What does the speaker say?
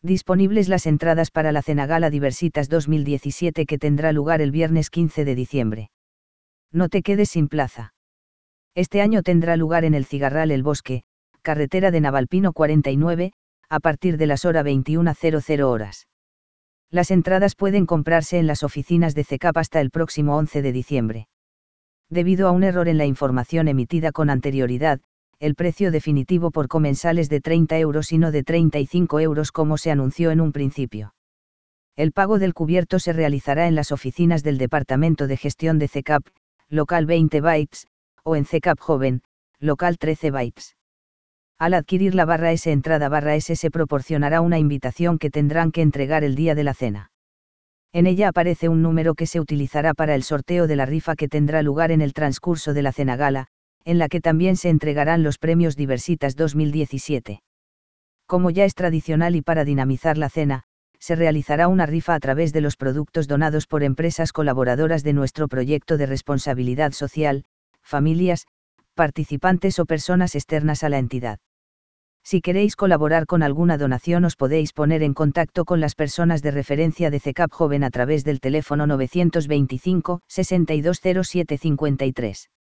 Disponibles las entradas para la Cenagala Diversitas 2017 que tendrá lugar el viernes 15 de diciembre. No te quedes sin plaza. Este año tendrá lugar en el Cigarral El Bosque, carretera de Navalpino 49, a partir de las hora 21:00 horas. Las entradas pueden comprarse en las oficinas de CECAP hasta el próximo 11 de diciembre. Debido a un error en la información emitida con anterioridad, el precio definitivo por comensal es de 30 euros y no de 35 euros como se anunció en un principio. El pago del cubierto se realizará en las oficinas del Departamento de Gestión de CECAP, local 20 bytes, o en CECAP Joven, local 13 bytes. Al adquirir la /S entrada /S se proporcionará una invitación que tendrán que entregar el día de la cena. En ella aparece un número que se utilizará para el sorteo de la rifa que tendrá lugar en el transcurso de la Cenagala, en la que también se entregarán los premios Diversitas 2017. Como ya es tradicional y para dinamizar la cena, se realizará una rifa a través de los productos donados por empresas colaboradoras de nuestro proyecto de responsabilidad social, familias, participantes o personas externas a la entidad. Si queréis colaborar con alguna donación os podéis poner en contacto con las personas de referencia de CECAP Joven a través del teléfono 925 620753.